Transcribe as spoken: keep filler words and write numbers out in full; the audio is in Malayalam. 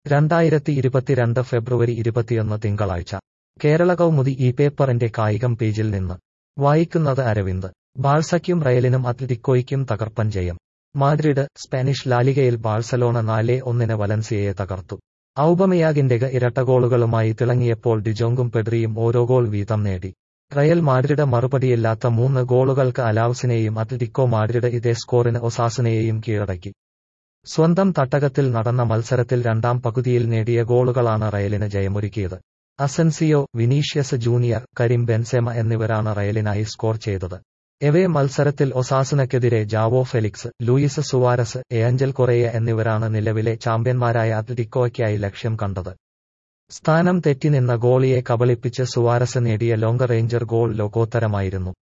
രണ്ടായിരത്തി ഇരുപത്തിരണ്ട് ഫെബ്രുവരി ഇരുപത്തിയൊന്ന് തിങ്കളാഴ്ച കേരള കൗമുദി ഈ പേപ്പറിന്റെ കായികം പേജിൽ നിന്ന് വായിക്കുന്നത് അരവിന്ദ്. ബാഴ്സയ്ക്കും റയലിനും അത്ലറ്റിക്കോയ്ക്കും തകർപ്പൻ ജയം. മാഡ്രിഡ്. സ്പാനിഷ് ലാലിഗയിൽ ബാഴ്സലോണ നാല് ഒന്നിന് വലൻസിയയെ തകർത്തു. ഔബമയാഗിന്റെ ഇരട്ട ഗോളുകളുമായി തിളങ്ങിയപ്പോൾ ഡിജോങ്ങും പെഡ്രിയും ഓരോ ഗോൾ വീതം നേടി. റയൽ മാഡ്രിഡ് മറുപടിയില്ലാത്ത മൂന്ന് ഗോളുകൾക്ക് അലാവ്സിനെയും അത്ലറ്റിക്കോ മാഡ്രിഡ് ഇതേ സ്കോറിന് ഒസാസുനയെയും കീഴടക്കി. സ്വന്തം തട്ടകത്തിൽ നടന്ന മത്സരത്തിൽ രണ്ടാം പകുതിയിൽ നേടിയ ഗോളുകളാണ് റയലിന് ജയമൊരുക്കിയത്. Asensio, Vinicius Junior, Karim Benzema എന്നിവരാണ് റയലിനായി സ്കോർ ചെയ്തത്. എവേ മത്സരത്തിൽ ഒസാസുനയ്ക്കെതിരെ Joao Felix, Luis Suarez, Angel Correa എന്നിവരാണ് നിലവിലെ ചാമ്പ്യന്മാരായ അത്ലറ്റിക്കോയ്ക്കായി ലക്ഷ്യം കണ്ടത്. സ്ഥാനം തെറ്റി നിന്ന ഗോളിയെ കബളിപ്പിച്ച് സുവാരസ് നേടിയ ലോംഗ് റേഞ്ചർ ഗോൾ ലോകോത്തരമായിരുന്നു.